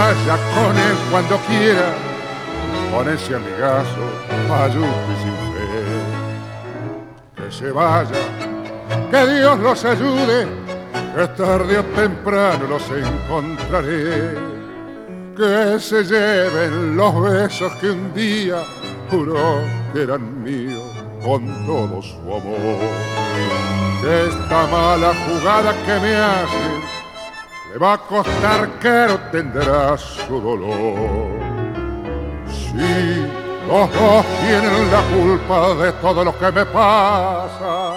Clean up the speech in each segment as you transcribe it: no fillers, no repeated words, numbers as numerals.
vaya con él cuando quiera, con ese amigazo mayuco y sin fe. Que se vaya, que Dios los ayude, que tarde o temprano los encontraré. Que se lleven los besos que un día juró que eran míos con todo su amor. Que esta mala jugada que me hacen le va a costar caro, tendrá su dolor. Sí, los dos tienen la culpa de todo lo que me pasa.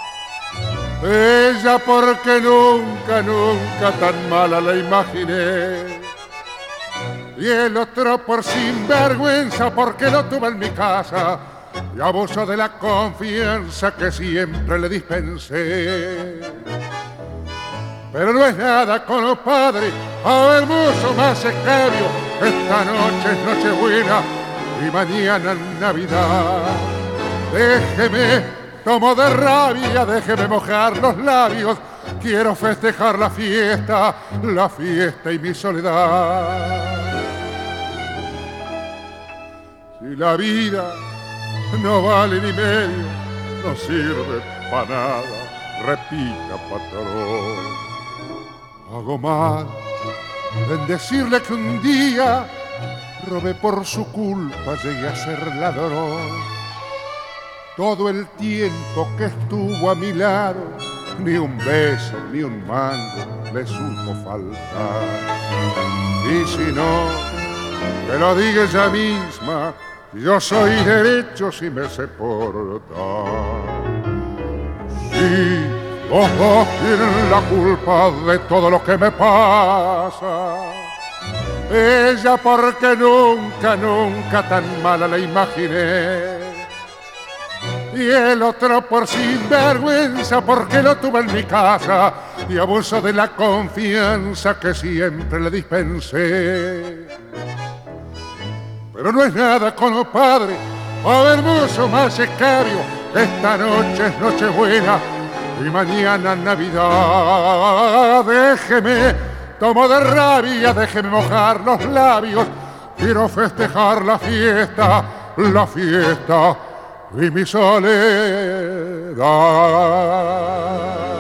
Ella porque nunca, nunca tan mala la imaginé. Y el otro por sinvergüenza porque lo tuve en mi casa y abuso de la confianza que siempre le dispensé. Pero no es nada con los padres, a hermoso más escabio. Esta noche es Nochebuena y mañana Navidad. Déjeme, tomo de rabia, déjeme mojar los labios. Quiero festejar la fiesta y mi soledad. Si la vida no vale ni medio, no sirve para nada, repita patrón. Hago mal en decirle que un día robé por su culpa, llegué a ser ladrón. Todo el tiempo que estuvo a mi lado, ni un beso, ni un mango le supo faltar. Y si no, que lo diga ella misma, yo soy derecho si me sé portar. Sí, los dos tienen la culpa de todo lo que me pasa. Ella porque nunca, nunca tan mala la imaginé. Y el otro por sinvergüenza porque lo tuve en mi casa y abuso de la confianza que siempre le dispensé. Pero no es nada con los padres, a hermoso más escabio. Esta noche es Nochebuena y mañana Navidad. Déjeme, tomo de rabia, déjeme mojar los labios. Quiero festejar la fiesta y mi soledad.